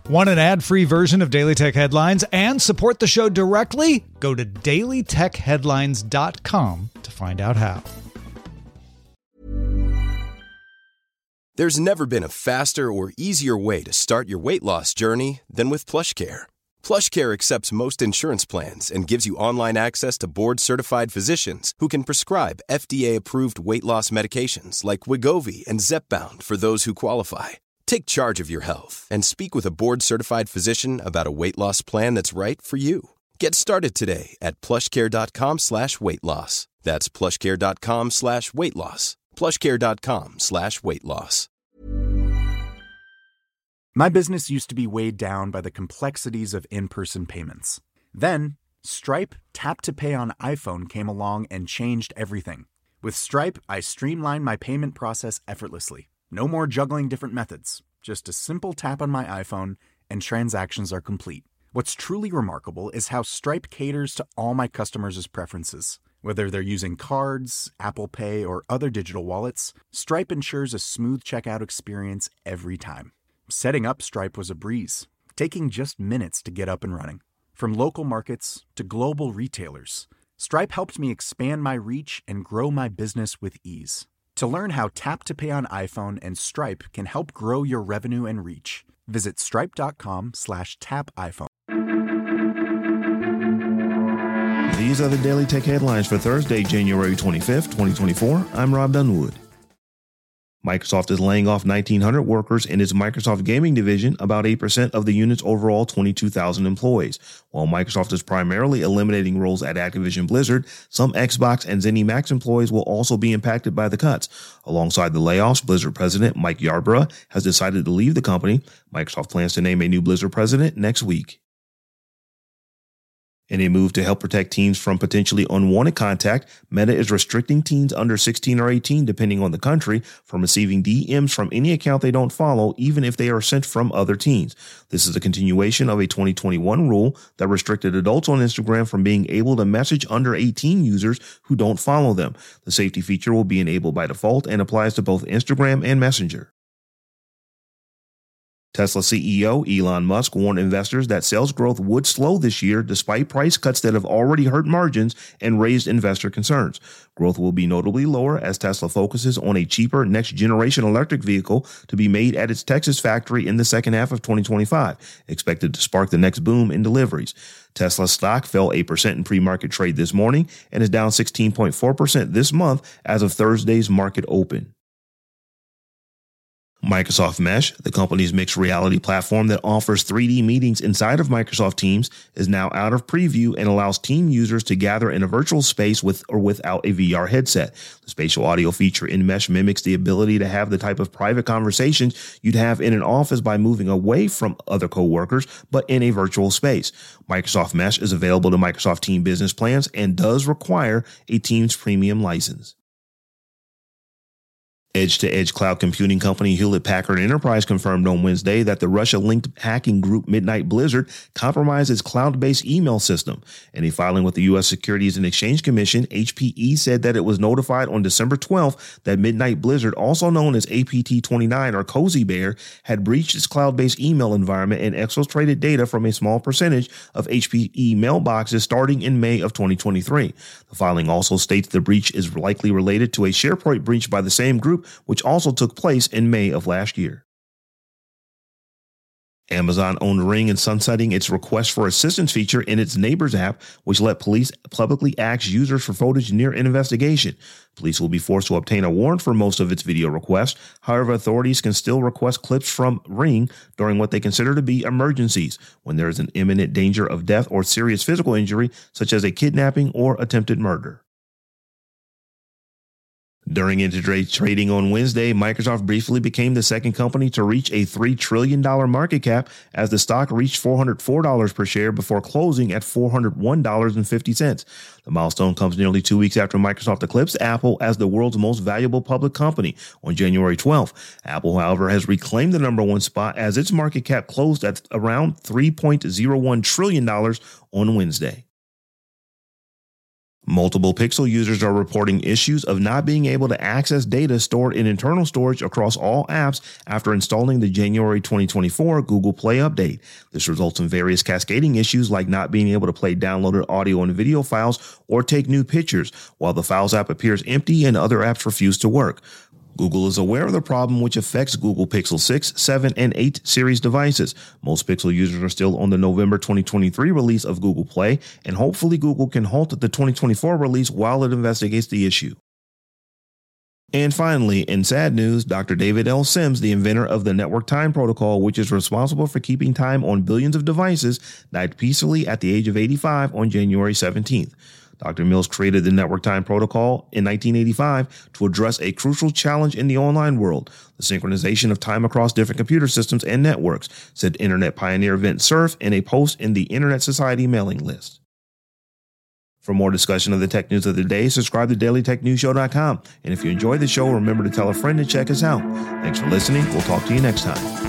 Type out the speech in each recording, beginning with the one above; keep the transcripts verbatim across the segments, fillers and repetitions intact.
Want an ad-free version of Daily Tech Headlines and support the show directly? Go to daily tech headlines dot com to find out how. There's never been a faster or easier way to start your weight loss journey than with PlushCare. PlushCare accepts most insurance plans and gives you online access to board-certified physicians who can prescribe F D A-approved weight loss medications like Wegovy and Zepbound for those who qualify. Take charge of your health and speak with a board-certified physician about a weight loss plan that's right for you. Get started today at plushcare.com slash weight loss. That's plushcare.com slash weight loss. plushcare.com slash weight loss. My business used to be weighed down by the complexities of in-person payments. Then, Stripe Tap to Pay on iPhone came along and changed everything. With Stripe, I streamlined my payment process effortlessly. No more juggling different methods. Just a simple tap on my iPhone and transactions are complete. What's truly remarkable is how Stripe caters to all my customers' preferences. Whether they're using cards, Apple Pay, or other digital wallets, Stripe ensures a smooth checkout experience every time. Setting up Stripe was a breeze, taking just minutes to get up and running. From local markets to global retailers, Stripe helped me expand my reach and grow my business with ease. To learn how Tap to Pay on iPhone and Stripe can help grow your revenue and reach, visit stripe.com slash tap iPhone. These are the Daily Tech Headlines for Thursday, January twenty-fifth, twenty twenty-four. I'm Rob Dunwood. Microsoft is laying off nineteen hundred workers in its Microsoft Gaming division, about eight percent of the unit's overall twenty-two thousand employees. While Microsoft is primarily eliminating roles at Activision Blizzard, some Xbox and ZeniMax employees will also be impacted by the cuts. Alongside the layoffs, Blizzard president Mike Yarborough has decided to leave the company. Microsoft plans to name a new Blizzard president next week. In a move to help protect teens from potentially unwanted contact, Meta is restricting teens under sixteen or eighteen, depending on the country, from receiving D Ms from any account they don't follow, even if they are sent from other teens. This is a continuation of a twenty twenty-one rule that restricted adults on Instagram from being able to message under eighteen users who don't follow them. The safety feature will be enabled by default and applies to both Instagram and Messenger. Tesla C E O Elon Musk warned investors that sales growth would slow this year despite price cuts that have already hurt margins and raised investor concerns. Growth will be notably lower as Tesla focuses on a cheaper next-generation electric vehicle to be made at its Texas factory in the second half of twenty twenty-five, expected to spark the next boom in deliveries. Tesla stock fell eight percent in pre-market trade this morning and is down sixteen point four percent this month as of Thursday's market open. Microsoft Mesh, the company's mixed reality platform that offers three D meetings inside of Microsoft Teams, is now out of preview and allows team users to gather in a virtual space with or without a V R headset. The spatial audio feature in Mesh mimics the ability to have the type of private conversations you'd have in an office by moving away from other coworkers, but in a virtual space. Microsoft Mesh is available to Microsoft Team Business plans and does require a Teams premium license. Edge-to-edge cloud computing company Hewlett-Packard Enterprise confirmed on Wednesday that the Russia-linked hacking group Midnight Blizzard compromised its cloud-based email system. In a filing with the U S Securities and Exchange Commission, H P E said that it was notified on December twelfth that Midnight Blizzard, also known as A P T twenty-nine or Cozy Bear, had breached its cloud-based email environment and exfiltrated data from a small percentage of H P E mailboxes starting in May of twenty twenty-three. The filing also states the breach is likely related to a SharePoint breach by the same group, which also took place in May of last year. Amazon owned Ring and sunsetting its request for assistance feature in its Neighbors app, which let police publicly ask users for footage near an investigation. Police will be forced to obtain a warrant for most of its video requests. However, authorities can still request clips from Ring during what they consider to be emergencies, when there is an imminent danger of death or serious physical injury, such as a kidnapping or attempted murder. During intraday trading on Wednesday, Microsoft briefly became the second company to reach a three trillion dollars market cap as the stock reached four hundred four dollars per share before closing at four hundred one dollars and fifty cents. The milestone comes nearly two weeks after Microsoft eclipsed Apple as the world's most valuable public company on January twelfth. Apple, however, has reclaimed the number one spot as its market cap closed at around three point zero one trillion dollars on Wednesday. Multiple Pixel users are reporting issues of not being able to access data stored in internal storage across all apps after installing the January twenty twenty-four Google Play update. This results in various cascading issues like not being able to play downloaded audio and video files or take new pictures, while the Files app appears empty and other apps refuse to work. Google is aware of the problem, which affects Google Pixel six, seven, and eight series devices. Most Pixel users are still on the November twenty twenty-three release of Google Play, and hopefully Google can halt the twenty twenty-four release while it investigates the issue. And finally, in sad news, Doctor David L. Sims, the inventor of the Network Time Protocol, which is responsible for keeping time on billions of devices, died peacefully at the age of eighty-five on January seventeenth. Doctor Mills created the Network Time Protocol in nineteen eighty-five to address a crucial challenge in the online world, the synchronization of time across different computer systems and networks, said Internet pioneer Vint Cerf in a post in the Internet Society mailing list. For more discussion of the tech news of the day, subscribe to daily tech news show dot com. And if you enjoyed the show, remember to tell a friend to check us out. Thanks for listening. We'll talk to you next time.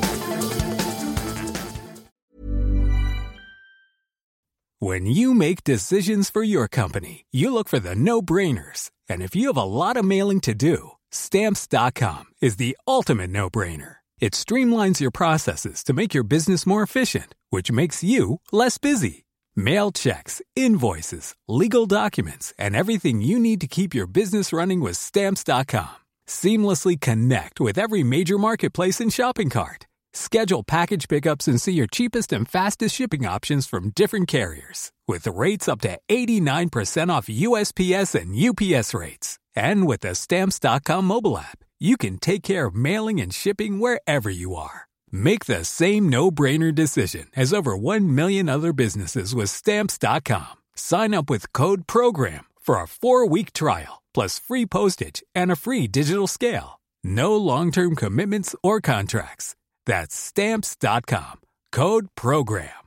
When you make decisions for your company, you look for the no-brainers. And if you have a lot of mailing to do, Stamps dot com is the ultimate no-brainer. It streamlines your processes to make your business more efficient, which makes you less busy. Mail checks, invoices, legal documents, and everything you need to keep your business running with Stamps dot com. Seamlessly connect with every major marketplace and shopping cart. Schedule package pickups and see your cheapest and fastest shipping options from different carriers, with rates up to eighty-nine percent off U S P S and U P S rates. And with the Stamps dot com mobile app, you can take care of mailing and shipping wherever you are. Make the same no-brainer decision as over one million other businesses with Stamps dot com. Sign up with code PROGRAM for a four-week trial, plus free postage and a free digital scale. No long-term commitments or contracts. That's Stamps dot com. Code PROGRAM.